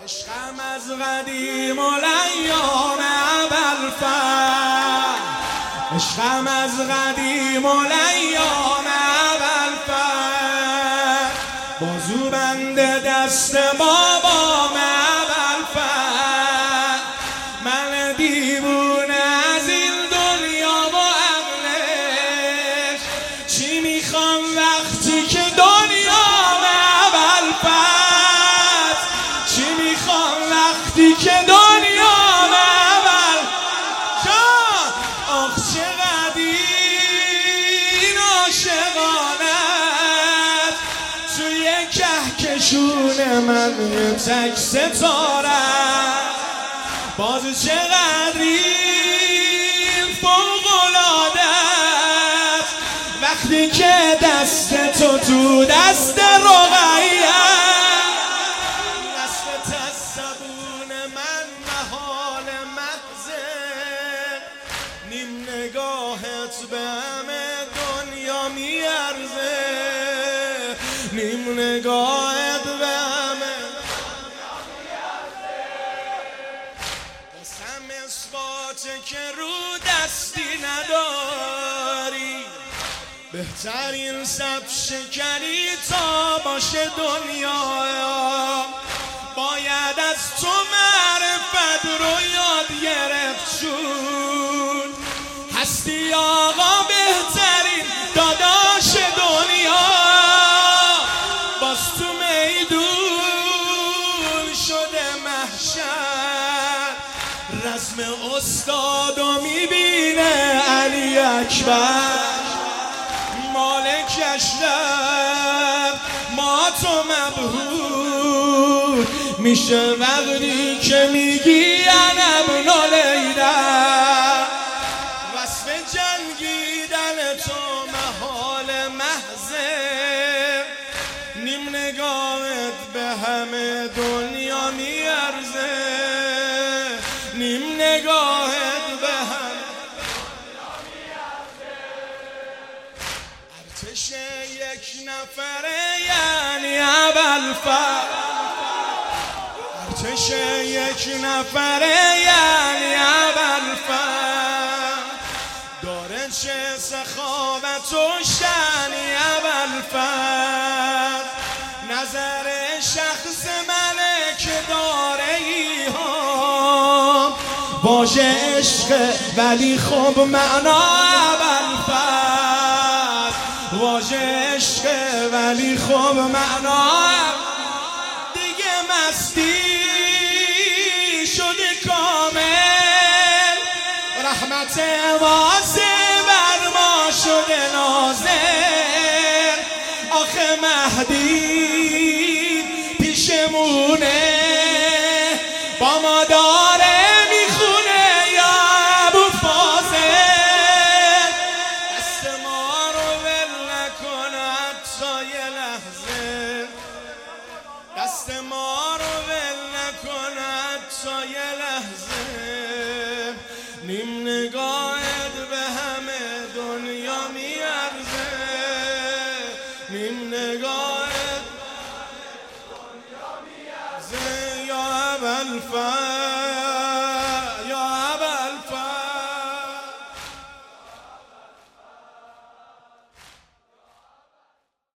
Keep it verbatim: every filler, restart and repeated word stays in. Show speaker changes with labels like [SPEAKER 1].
[SPEAKER 1] عشقم از قدیم الایام ابوالفضل، عشقم از قدیم الایام ابوالفضل، بازو بند دست بابام ابوالفضل، من دیوونه از این دنیا و عقلش، چی میخوام وقتی که دنیام ابوالفضل، چی میخوام وقتی که دنیام ابوالفضل، آخ چقدر این عاشقانت توی کهکشون من یه تک ستاره، باز چقدر این فوق‌العاده وقتی که دست تو تو دست رقیه، دست از زبون من محال محضه، نیم نگاهت به همه دنیا میارزه، نیم نگاهت به همه قسم اثباته که رو دستی نداری، بهترین سب شکنی تا باشه دنیا، باید از تو معرفت رو یاد گرفت، چون هستی آقا بهترین داداش دنیا، باز تو میدون شده محشر، رسم استادو میبینه علی اکبر، مالک اشرف ما تو مبهور میشه وقتی که میگی انا ابن لیلا، وصف جنگیدن تو محال محضه، نیم نگاهت به همه دنیا میارزه، نیم نگاهت به همه ارتش یک نفره یعنی ابوالفضل، ارتش یک نفره یعنی ابوالفضل، داره چه سخاوت و شأنی ابوالفضل، نظر شخص منه که داره ایهام، واژه عشق ولی خب معنا ابوالفضل، واژه عشق ولی خب معنا، دیگه مستی شده کامل، رحمت واسع بر ما شده نازل، آخه مهدی پیشمونه با ما داره میخونه یا ابوالفاضل، دست ما رو ول نکن حتی یه لحظه، دست ما رو ول نکن حتی یه لحظه، نیم نگاهت به همه دنیا میارزه، نیم نگاهت به همه دنیا میارزه یا ابوالفضل.